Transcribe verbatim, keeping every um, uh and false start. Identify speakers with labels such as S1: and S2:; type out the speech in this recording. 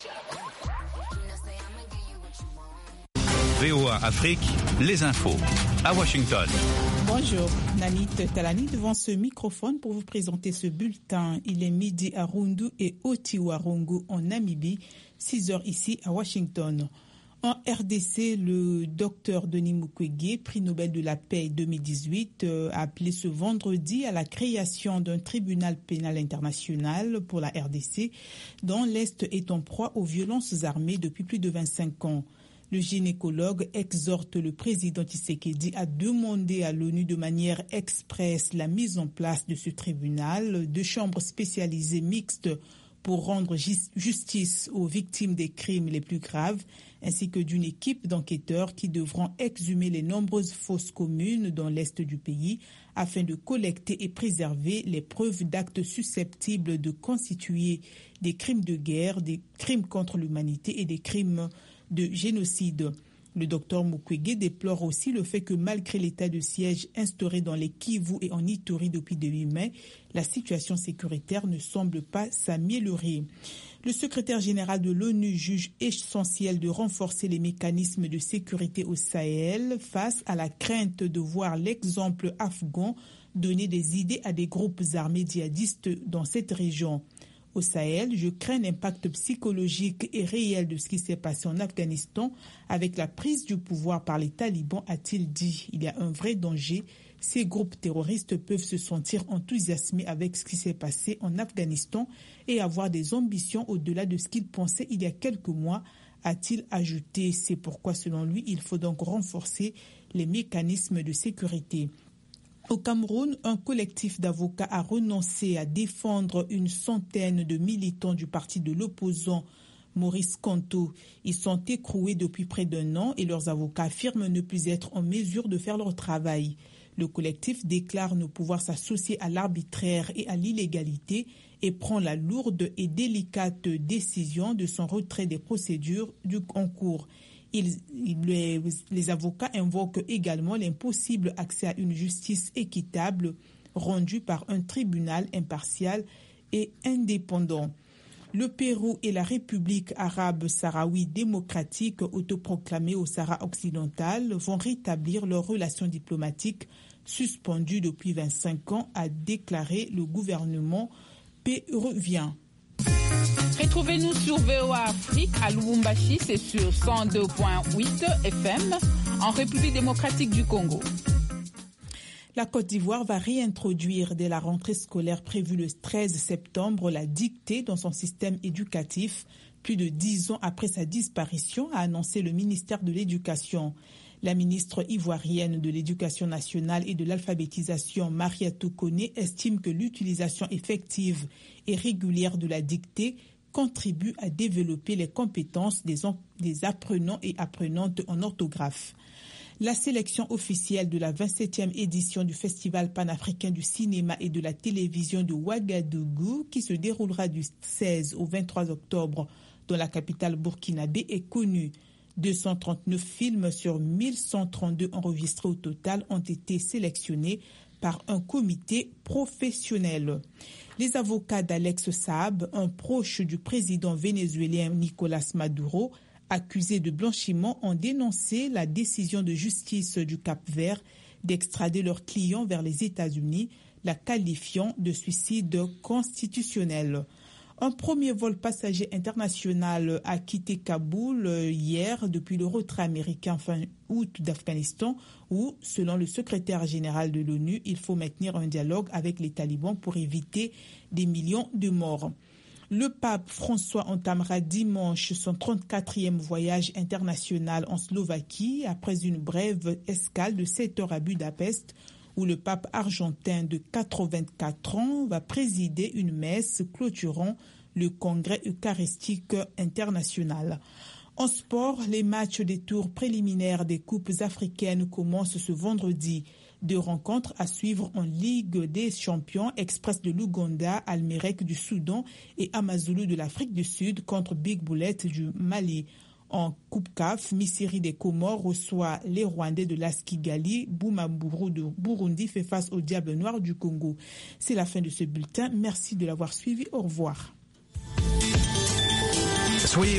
S1: V O A Afrique, les infos, à Washington.
S2: Bonjour, Nanit Talani devant ce microphone pour vous présenter ce bulletin. Il est midi à Rundu et Otiwarongo en Namibie, six heures ici à Washington. En R D C, le docteur Denis Mukwege, prix Nobel de la paix deux mille dix-huit, a appelé ce vendredi à la création d'un tribunal pénal international pour la R D C, dont l'Est est en proie aux violences armées depuis plus de vingt-cinq ans. Le gynécologue exhorte le président Tshisekedi à demander à l'ONU de manière expresse la mise en place de ce tribunal, de chambres spécialisées mixtes pour rendre justice aux victimes des crimes les plus graves, ainsi que d'une équipe d'enquêteurs qui devront exhumer les nombreuses fosses communes dans l'est du pays afin de collecter et préserver les preuves d'actes susceptibles de constituer des crimes de guerre, des crimes contre l'humanité et des crimes de génocide. Le docteur Mukwege déplore aussi le fait que malgré l'état de siège instauré dans les Kivu et en Ituri depuis début mai, la situation sécuritaire ne semble pas s'améliorer. Le secrétaire général de l'ONU juge essentiel de renforcer les mécanismes de sécurité au Sahel face à la crainte de voir l'exemple afghan donner des idées à des groupes armés djihadistes dans cette région. Au Sahel, je crains l'impact psychologique et réel de ce qui s'est passé en Afghanistan avec la prise du pouvoir par les talibans, a-t-il dit. Il y a un vrai danger. Ces groupes terroristes peuvent se sentir enthousiasmés avec ce qui s'est passé en Afghanistan et avoir des ambitions au-delà de ce qu'ils pensaient il y a quelques mois, a-t-il ajouté. C'est pourquoi, selon lui, il faut donc renforcer les mécanismes de sécurité. Au Cameroun, un collectif d'avocats a renoncé à défendre une centaine de militants du parti de l'opposant Maurice Kamto. Ils sont écroués depuis près d'un an et leurs avocats affirment ne plus être en mesure de faire leur travail. Le collectif déclare ne pouvoir s'associer à l'arbitraire et à l'illégalité et prend la lourde et délicate décision de son retrait des procédures du concours. Ils, les, les avocats invoquent également l'impossible accès à une justice équitable rendue par un tribunal impartial et indépendant. Le Pérou et la République arabe sahraoui démocratique autoproclamée au Sahara occidental vont rétablir leurs relations diplomatiques suspendues depuis vingt-cinq ans, a déclaré le gouvernement péruvien.
S3: Retrouvez-nous sur V O A Afrique à Lubumbashi, c'est sur cent deux virgule huit F M, en République démocratique du Congo.
S2: La Côte d'Ivoire va réintroduire dès la rentrée scolaire prévue le treize septembre la dictée dans son système éducatif, plus de dix ans après sa disparition, a annoncé le ministère de l'Éducation. La ministre ivoirienne de l'Éducation nationale et de l'alphabétisation, Mariatou Koné, estime que l'utilisation effective et régulière de la dictée contribue à développer les compétences des, des apprenants et apprenantes en orthographe. La sélection officielle de la vingt-septième édition du Festival panafricain du cinéma et de la télévision de Ouagadougou, qui se déroulera du seize au vingt-trois octobre dans la capitale burkinabé, est connue. deux cent trente-neuf films sur mille cent trente-deux enregistrés au total ont été sélectionnés par un comité professionnel. Les avocats d'Alex Saab, un proche du président vénézuélien Nicolas Maduro, accusé de blanchiment, ont dénoncé la décision de justice du Cap-Vert d'extrader leur client vers les États-Unis, la qualifiant de suicide constitutionnel. Un premier vol passager international a quitté Kaboul hier depuis le retrait américain fin août d'Afghanistan où, selon le secrétaire général de l'ONU, il faut maintenir un dialogue avec les talibans pour éviter des millions de morts. Le pape François entamera dimanche son trente-quatrième voyage international en Slovaquie après une brève escale de sept heures à Budapest où le pape argentin de quatre-vingt-quatre ans va présider une messe clôturant le congrès eucharistique international. En sport, les matchs des tours préliminaires des coupes africaines commencent ce vendredi. Deux rencontres à suivre en Ligue des champions, Express de l'Ouganda, Almerek du Soudan et Amazulu de l'Afrique du Sud contre Big Bullet du Mali. En Coupe C A F, Misiri des Comores reçoit les Rwandais de l'A S Kigali. Boumaburu de Burundi fait face au Diable Noir du Congo. C'est la fin de ce bulletin. Merci de l'avoir suivi. Au revoir.
S4: Soyez